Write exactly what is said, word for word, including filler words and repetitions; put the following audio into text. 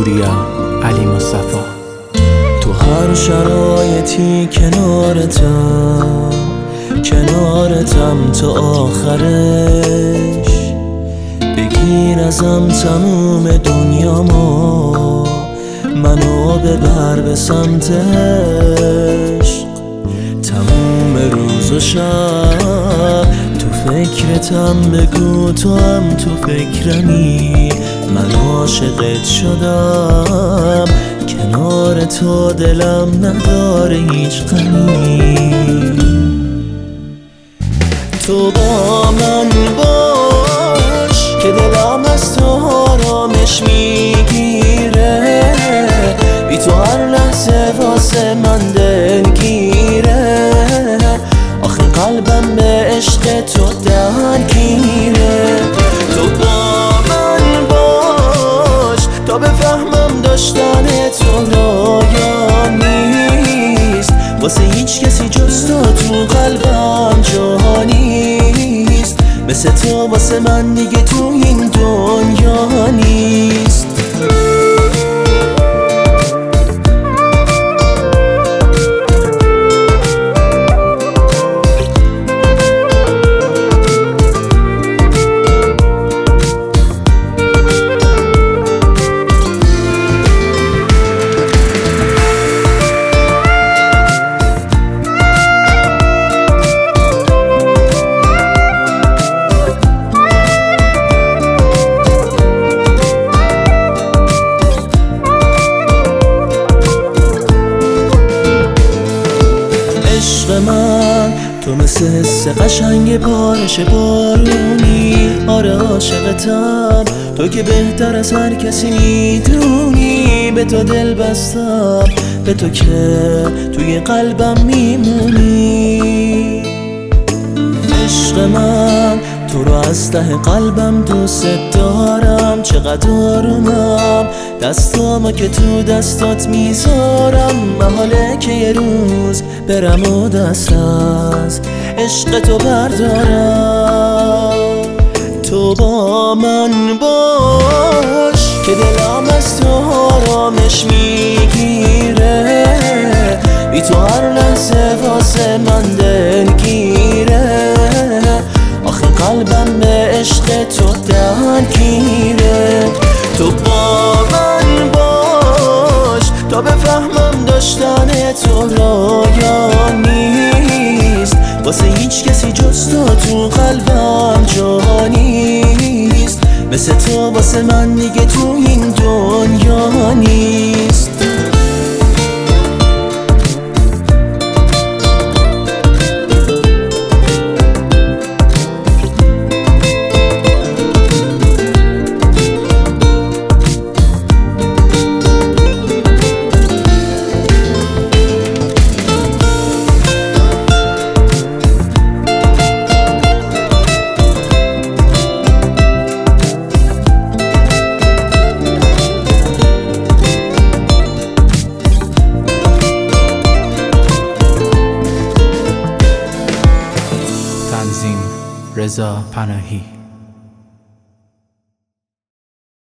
پوریا علی مصطفی. تو هر شرایطی کنارتم، کنارتم تا آخرش. بگیر ازم تموم دنیامو، منو ببر به سمت عشق. تموم روز و شب تو فکرتم، بگو تو هم تو فکرمی. من عاشقت شدم، کنار تو دلم نداره هیچ غمی. تو با من باش که دلم از تو آرامش میگیره. بی تو هر لحظه واسه من دلگیره. آخه قلبم به عشق تو درگیره. تو با من باش تا بفهمم داشتن تو رایان نیست. واسه هیچ کسی جز تو تو قلبم جا نیست. مثل تو واسه من دیگه تو این دنیا نیست. من تو مثل حس قشنگ بارش بارونی. آره عاشقتم، تو که بهتر از هر کسی میدونی. به تو دل بستم، به تو که توی قلبم میمونی. عشق من تو رو از ته قلبم دوست دارم. چقدر آرومم دستامو که تو دستات میذارم. محاله که یه روز برم و دست از عشق تو بردارم. تو با من باش که دلم از تو آرامش میگیره. بی تو هر لحظه واسه من دلگیره. آخه قلبم به عشق تو درگیره. تو با من باش تا بفهمم داشتن تو رایان نیست. واسه هیچ کسی جز تو تو قلبم جا نیست. مثل تو واسه من دیگه تو این دنیا نیست. تنظیم رضا پناهی.